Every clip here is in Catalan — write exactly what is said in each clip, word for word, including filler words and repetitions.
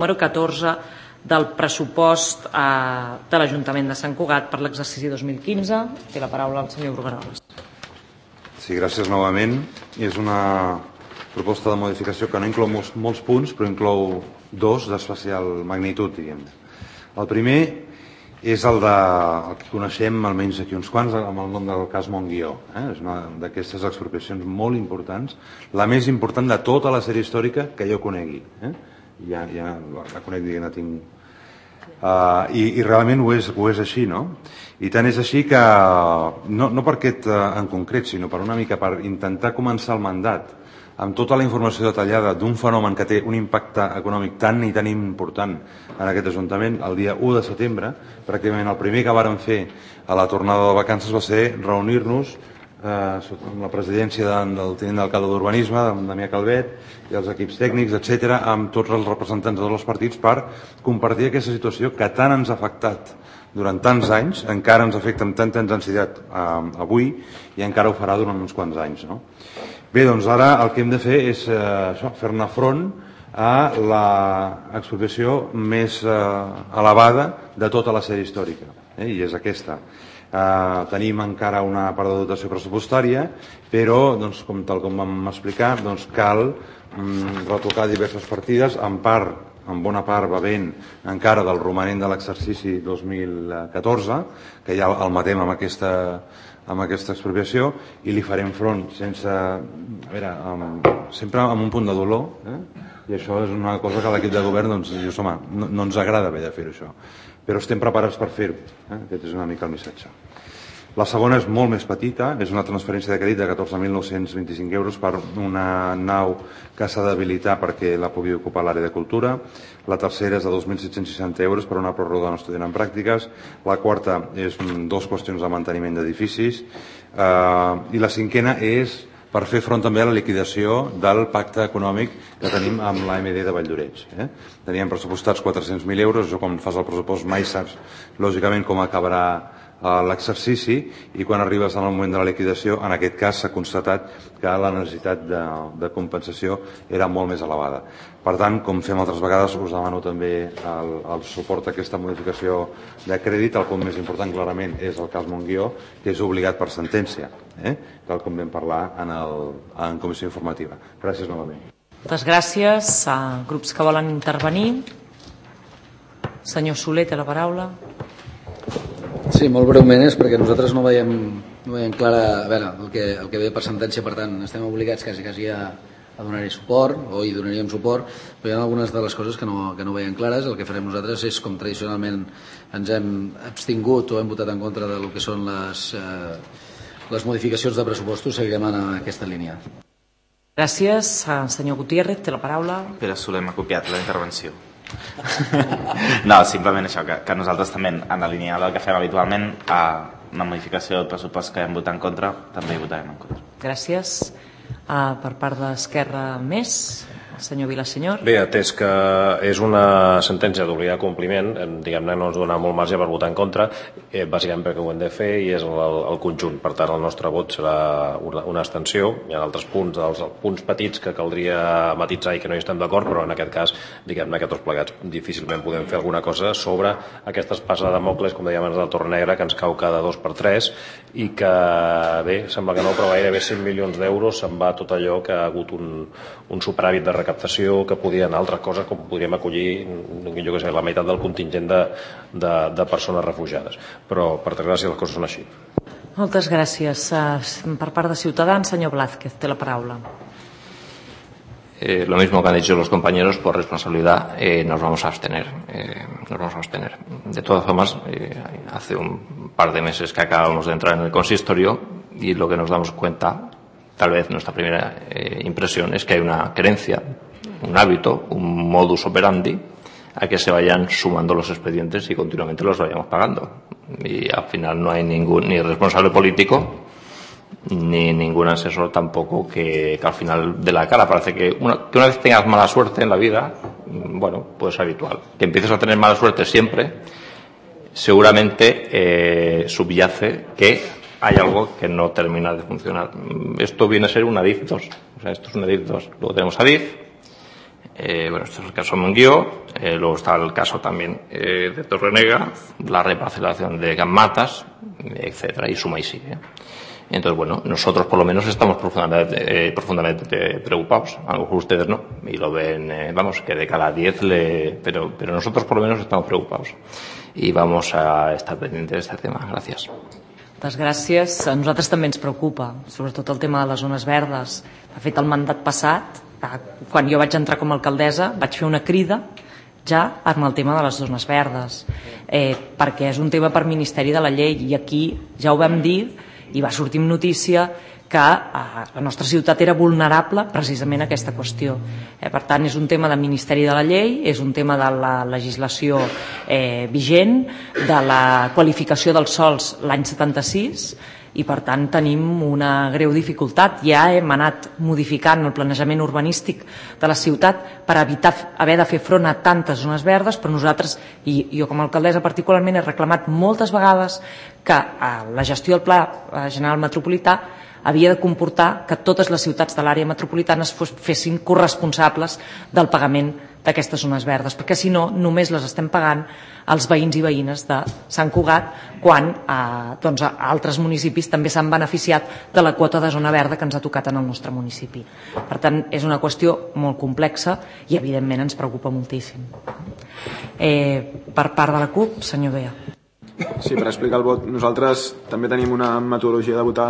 número catorze del pressupost de l'Ajuntament de Sant Cugat per l'exercici dos mil quinze. Té la paraula el senyor Brugueroles. Sí, gràcies novament. És una proposta de modificació que no inclou molts, molts punts, però inclou dos d'especial magnitud, diguem. El primer és el, de, el que coneixem almenys aquí uns quants amb el nom del cas Montguió. Eh? És una d'aquestes expropiacions molt importants, la més important de tota la sèrie històrica que jo conegui. Eh? Ja, ja la conec, diguem, la tinc. Uh, i, i realment ho és, ho és així, no? I tant és així que, no, no per aquest uh, en concret, sinó per una mica per intentar començar el mandat amb tota la informació detallada d'un fenomen que té un impacte econòmic tan i tan important en aquest Ajuntament, el dia u de setembre, pràcticament el primer que vàrem fer a la tornada de vacances va ser reunir-nos eh, amb la presidència de, del tinent d'alcalde d'Urbanisme, de Damià Calvet, i els equips tècnics, etcètera, amb tots els representants de tots els partits per compartir aquesta situació que tant ens ha afectat durant tants anys, encara ens afecta amb tanta intensitat eh, avui i encara ho farà durant uns quants anys, no? Bé, doncs ara el que hem de fer és eh, això, fer-ne front a l'expropiació més eh, elevada de tota la sèrie històrica, eh, i és aquesta. Eh, tenim encara una part de dotació pressupostària, però, doncs, com, tal com vam explicar, doncs, cal mm, retocar diverses partides, en part, en bona part va ben encara del romanent de l'exercici dos mil catorze, que ja el matem amb aquesta, amb aquesta expropiació, i li farem front sense, a veure, amb, sempre amb un punt de dolor, eh? I això és una cosa que l'equip de govern doncs, dius, home, no, no ens agrada haver de fer això, però estem preparats per fer-ho, eh? Aquest és una mica el missatge. La segona és molt més petita, és una transferència de crèdit de catorze mil nou-cents vint-i-cinc euros per una nau que s'ha d'habilitar perquè la pugui ocupar l'àrea de cultura. La tercera és de dos mil set-cents seixanta euros per una pròrroga d'un estudiant en pràctiques. La quarta és dos qüestions de manteniment d'edificis. Eh, I la cinquena és per fer front també a la liquidació del pacte econòmic que tenim amb l'A M D de Valldoreix. Eh? Teníem pressupostats quatre-cents mil euros, això quan fas el pressupost mai saps lògicament com acabarà l'exercici, i quan arribes al moment de la liquidació, en aquest cas s'ha constatat que la necessitat de, de compensació era molt més elevada. Per tant, com fem altres vegades, us demano també el, el suport a aquesta modificació de crèdit. El punt més important clarament és el cas Montguió, que és obligat per sentència, eh? tal com vam parlar en, el, en comissió informativa. Gràcies novament. Moltes gràcies. A grups que volen intervenir. Senyor Soler, té la paraula. Sí, molt breument és perquè nosaltres no veiem, no veiem clara, a veure, el que, el que ve per sentència, per tant estem obligats quasi, quasi a, a donar-hi suport, o hi donaríem suport, però hi ha algunes de les coses que no, que no veiem clares. El que farem nosaltres és, com tradicionalment ens hem abstingut o hem votat en contra del que són les, eh, les modificacions de pressupostos, seguirem en aquesta línia. Gràcies. Senyor Gutiérrez, té la paraula. Pere Soler m'ha copiat la intervenció. No, simplement això, que, que nosaltres també, en la línia del que fem habitualment, a una modificació del pressupost que hem votat en contra, també hi votarem en contra. Gràcies. Uh, per part d'Esquerra més, el senyor Vilasenyor. Bé, atès que és una sentència d'obligat compliment, diguem-ne, no ens dona molt marge per votar en contra, eh, bàsicament perquè ho hem de fer i és el, el conjunt. Per tant, el nostre vot serà una, una abstenció. Hi ha altres punts, els punts petits que caldria matitzar i que no hi estem d'acord, però en aquest cas, diguem-ne que tots plegats difícilment podem fer alguna cosa sobre aquesta espasa de Damocles, com dèiem abans, del torn negre, que ens cau cada dos per tres i que, bé, sembla que no, però gairebé cent milions d'euros se'n va tot allò que ha hagut un, un superàvit de recaptació, que podien anar altres coses, com podríem acollir, jo que sé, la meitat del contingent de, de, de persones refugiades. Però, per desgràcia, les coses són així. Moltes gràcies. Per part de Ciutadans, senyor Blázquez, té la paraula. Eh, lo mismo que han dicho los compañeros, por responsabilidad eh, nos vamos a abstener. Eh, nos vamos a abstener. De todas formas, eh, hace un par de meses que acabamos de entrar en el consistorio y lo que nos damos cuenta, tal vez nuestra primera eh, impresión, es que hay una creencia, un hábito, un modus operandi a que se vayan sumando los expedientes y continuamente los vayamos pagando. Y al final no hay ningún ni responsable político ni ningún asesor tampoco que, que al final de la cara parece que una, que una vez tengas mala suerte en la vida, bueno, pues es habitual. Que empieces a tener mala suerte siempre, seguramente eh, subyace que hay algo que no termina de funcionar. Esto viene a ser un ADIF dos. O sea, esto es un ADIF dos. Luego tenemos ADIF, Eh, bueno, este es el caso Monguió, eh, luego está el caso también eh, de Torrenega, la reparcelación de Gammatas, etcétera, y suma y sigue. Entonces, bueno, nosotros por lo menos estamos profundamente, eh, profundamente preocupados, a lo mejor ustedes no, y lo ven, eh, vamos, que de cada diez, le, pero, pero nosotros por lo menos estamos preocupados y vamos a estar pendientes de este tema. Gracias. Moltes gràcies. A nosaltres també ens preocupa, sobretot el tema de les zones verdes. De fet, el mandat passat, quan jo vaig entrar com a alcaldessa, vaig fer una crida ja amb el tema de les zones verdes, eh, perquè és un tema per Ministeri de la Llei, i aquí ja ho vam dir i va sortir en notícia que eh, la nostra ciutat era vulnerable precisament a aquesta qüestió. Eh, per tant, és un tema del Ministeri de la Llei, és un tema de la legislació eh, vigent, de la qualificació dels sòls l'any setanta-sis, i per tant tenim una greu dificultat. Ja hem anat modificant el planejament urbanístic de la ciutat per evitar haver de fer front a tantes zones verdes, però nosaltres, i jo com a alcaldessa particularment, he reclamat moltes vegades que la gestió del Pla General Metropolità havia de comportar que totes les ciutats de l'àrea metropolitana es fessin corresponsables del pagament d'aquestes zones verdes, perquè si no només les estem pagant els veïns i veïnes de Sant Cugat, quan eh, doncs, altres municipis també s'han beneficiat de la quota de zona verda que ens ha tocat en el nostre municipi. Per tant, és una qüestió molt complexa i evidentment ens preocupa moltíssim. Eh, per part de la CUP, senyor Bea. Sí, per explicar el vot, nosaltres també tenim una metodologia de votar.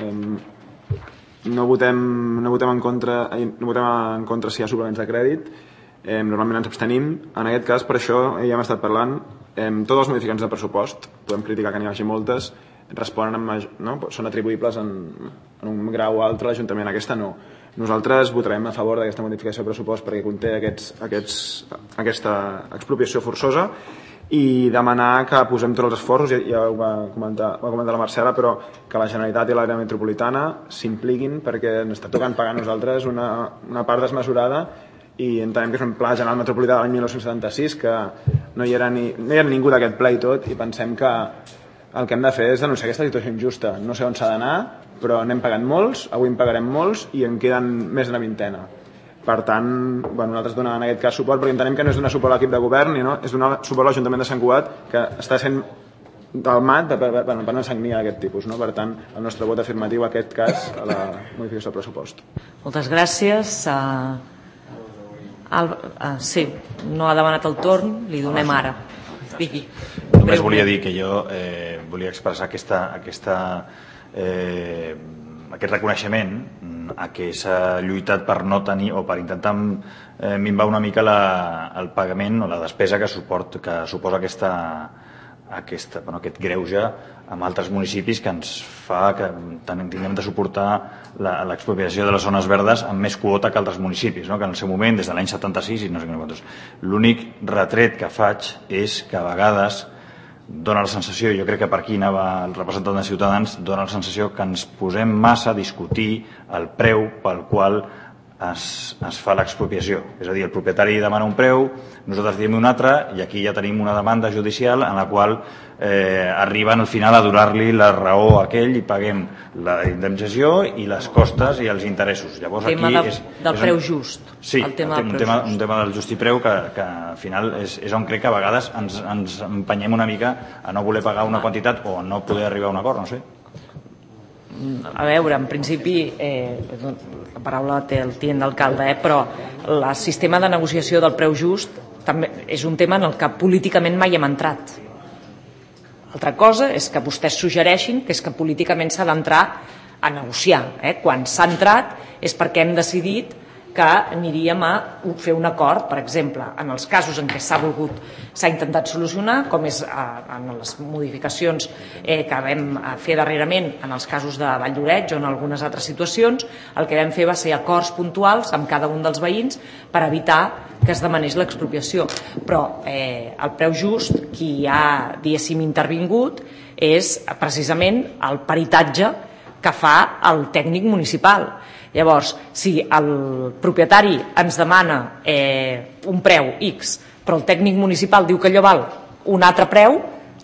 No votem, no votem en contra, no votem en contra si hi ha suplements de crèdit. Eh, normalment ens abstenim. En aquest cas, per això ja hem estat parlant, eh, totes les modificacions de pressupost, podem criticar que n'hi hagi moltes, responen amb, no? Són atribuïbles en, en un grau o altre a l'Ajuntament. Aquesta no. Nosaltres votarem a favor d'aquesta modificació de pressupost perquè conté aquests, aquests, aquesta expropiació forçosa, i demanar que posem tots els esforços, ja, ja ho va comentar, ho va comentar la Marcela, però que la Generalitat i l'àrea metropolitana s'impliquin perquè ens està tocant pagar a nosaltres una, una part desmesurada, i entenem que és un pla general metropolità de l'any mil nou-cents setanta-sis que no hi era, ni, no hi era ningú d'aquest ple i tot, i pensem que el que hem de fer és denunciar aquesta situació injusta. No sé on s'ha d'anar, però n'hem pagat molts, avui en pagarem molts i en queden més d'una vintena. Per tant, bueno, nosaltres donem en aquest cas suport, perquè entenem que no és donar suport a l'equip de govern, no? És donar suport a l'Ajuntament de Sant Cugat, que està sent delmat per, per, per una sagnia d'aquest tipus. No? Per tant, el nostre vot afirmatiu en aquest cas a la modificació del pressupost. Moltes gràcies. Uh, el, uh, sí, no ha demanat el torn, li donem ara. Digui. Només volia dir que jo eh, volia expressar aquesta, aquesta, eh, aquest reconeixement a que s'ha lluitat per no tenir o per intentar eh, minvar una mica la, el pagament o la despesa que, suport, que suposa aquesta, aquesta, bueno, aquest greuge amb altres municipis que ens fa que tinguem de suportar l'expropiació de les zones verdes amb més quota que altres municipis, no? Que en el seu moment, des de l'any setanta-sis i no sé quantos. L'únic retret que faig és que a vegades dona la sensació, jo crec que per aquí anava el representant de Ciutadans, dona la sensació que ens posem massa a discutir el preu pel qual es, es fa l'expropiació. És a dir, el propietari demana un preu, nosaltres diem un altre, i aquí ja tenim una demanda judicial en la qual eh, arriben al final a donar-li la raó a aquell i paguem la indemnització i les costes i els interessos. Llavors, el tema aquí de, és, del és preu un, just. Sí, el tema un, del tema, just. un tema del just i preu que, que al final és, és on crec que a vegades ens, ens empenyem una mica a no voler pagar una quantitat o a no poder arribar a un acord, no sé. A veure, en principi, eh, la paraula té el tinent d'alcalde, eh, però el sistema de negociació del preu just també és un tema en el que políticament mai hem entrat. Altra cosa és que vostès suggereixin que és que políticament s'ha d'entrar a negociar. Eh? Quan s'ha entrat és perquè hem decidit que aniríem a fer un acord, per exemple, en els casos en què s'ha volgut, s'ha intentat solucionar, com és en les modificacions eh, que vam fer darrerament en els casos de Vall d'Oreig o en algunes altres situacions, el que vam fer va ser acords puntuals amb cada un dels veïns per evitar que es demanés l'expropiació. Però eh, el preu just, qui ha, diguéssim, intervingut, és precisament el peritatge que fa el tècnic municipal. Llavors, si el propietari ens demana eh, un preu X, però el tècnic municipal diu que allò val un altre preu,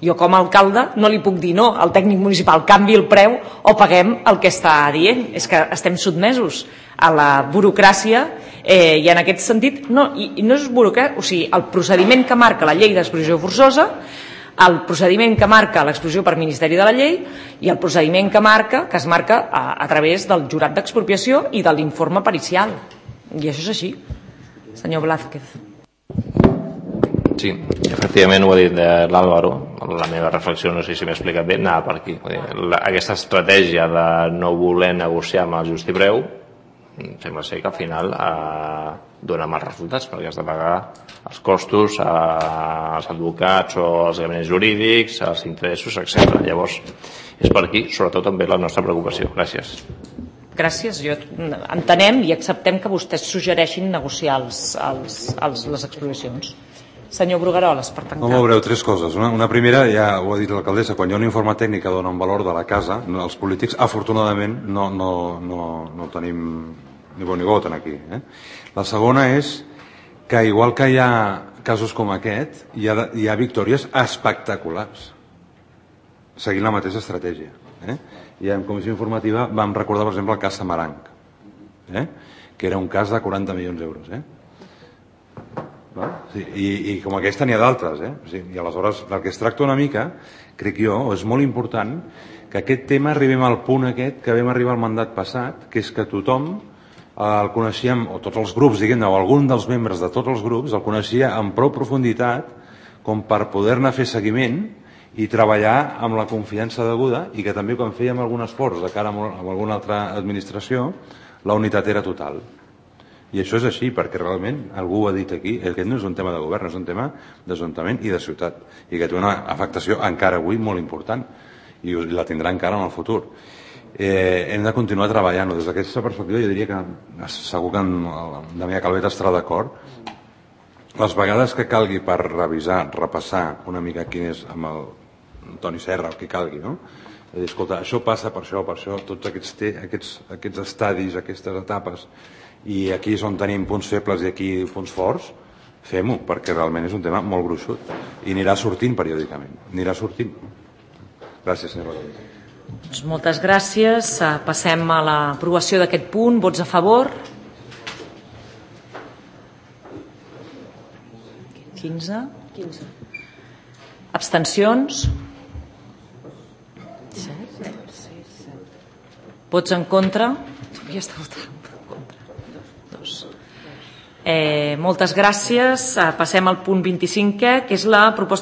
Jo com a alcalde no li puc dir no al tècnic municipal, canvi el preu o paguem el que està dient. És que estem sotmesos a la burocràcia eh, i en aquest sentit no, i, i no és burocràcia, o sigui, el procediment que marca la llei d'expropiació forçosa, el procediment que marca l'expropiació per Ministeri de la Llei i el procediment que marca que es marca a, a través del jurat d'expropiació i de l'informe pericial. I això és així. Senyor Blázquez. Sí, efectivament ho ha dit l'Àlvaro. La meva reflexió, no sé si m'he explicat bé, anava per aquí. La, aquesta estratègia de no voler negociar amb el justipreu sembla ser que al final eh, dona mals resultats, perquè has de pagar els costos als advocats o als gabinets jurídics, els interessos, etcètera. Llavors, és per aquí, sobretot també la nostra preocupació. Gràcies. Gràcies. Jo entenem i acceptem que vostès suggereixin negociar els, els, els, les expropiacions. Senyor Brugueroles, per tancar. No, molt breu, tres coses. Una, una primera, ja ho ha dit l'alcaldessa, quan hi ha un informe tècnic que dona un valor de la casa, no, els polítics, afortunadament, no, no, no, no tenim ni bo ni goten aquí. Eh? La segona és que, igual que hi ha casos com aquest, hi ha, hi ha victòries espectaculars, seguint la mateixa estratègia. Eh? I en comissió informativa vam recordar, per exemple, el cas Samaranc, eh? que era un cas de quaranta milions d'euros. Eh? Sí, i, i com aquesta n'hi ha d'altres, eh? Sí, i aleshores del que es tracta una mica, crec jo, és molt important que aquest tema arribem al punt aquest que vam arribar al mandat passat, que és que tothom eh, el coneixíem, o tots els grups, diguem-ne, o algun dels membres de tots els grups el coneixia amb prou profunditat com per poder-ne fer seguiment i treballar amb la confiança deguda, i que també quan fèiem algun esforç de cara a alguna altra administració, la unitat era total. I això és així, perquè realment algú ho ha dit aquí, aquest no és un tema de govern, és un tema d'Ajuntament i de ciutat, i que té una afectació encara avui molt important, i la tindrà encara en el futur. Eh, hem de continuar treballant-ho. Des d'aquesta perspectiva jo diria que segur que en Damià Calvet estarà d'acord. Les vegades que calgui per revisar, repassar una mica quin és amb el Toni Serra, el que calgui, no? És dir, escolta, això passa per això, per això, tots aquests, aquests, aquests estadis, aquestes etapes, i aquí és on tenim punts febles i aquí punts forts, fem-ho, perquè realment és un tema molt gruixut i anirà sortint periòdicament, anirà sortint. Gràcies, senyora. Doncs moltes gràcies. Passem a l'aprovació d'aquest punt. Vots a favor? quinze. quinze. Abstencions? set. Vots en contra? Ja està votant. Eh, moltes gràcies. Passem al punt vint-i-cinquè, que és la proposta